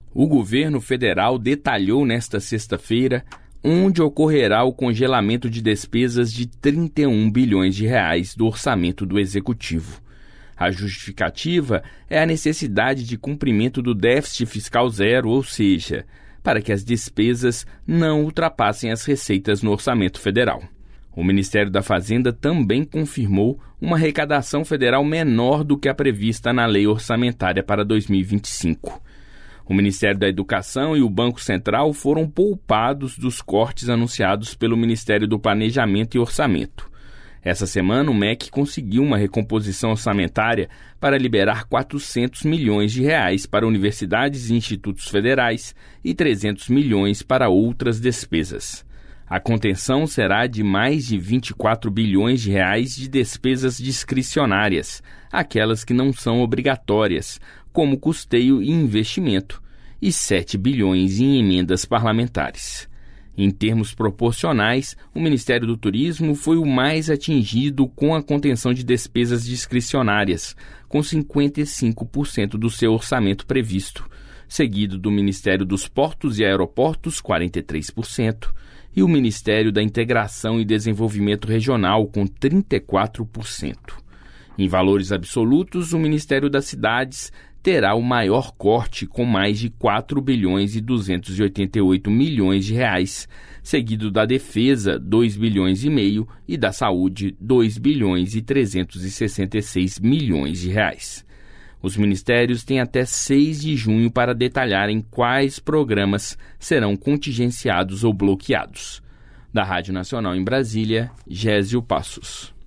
O governo federal detalhou nesta sexta-feira onde ocorrerá o congelamento de despesas de 31 bilhões de reais do orçamento do Executivo. A justificativa é a necessidade de cumprimento do déficit fiscal zero, ou seja, para que as despesas não ultrapassem as receitas no orçamento federal. O Ministério da Fazenda também confirmou uma arrecadação federal menor do que a prevista na Lei Orçamentária para 2025. O Ministério da Educação e o Banco Central foram poupados dos cortes anunciados pelo Ministério do Planejamento e Orçamento. Essa semana, o MEC conseguiu uma recomposição orçamentária para liberar 400 milhões de reais para universidades e institutos federais e 300 milhões para outras despesas. A contenção será de mais de 24 bilhões de reais de despesas discricionárias, aquelas que não são obrigatórias, como custeio e investimento, e 7 bilhões em emendas parlamentares. Em termos proporcionais, o Ministério do Turismo foi o mais atingido com a contenção de despesas discricionárias, com 55% do seu orçamento previsto, seguido do Ministério dos Portos e Aeroportos, 43%, e o Ministério da Integração e Desenvolvimento Regional, com 34%. Em valores absolutos, o Ministério das Cidades terá o maior corte, com mais de 4 bilhões e 288 milhões de reais, seguido da Defesa, 2 bilhões e meio, e da Saúde, 2 bilhões e 366 milhões de reais. Os ministérios têm até 6 de junho para detalharem quais programas serão contingenciados ou bloqueados. Da Rádio Nacional em Brasília, Gésio Passos.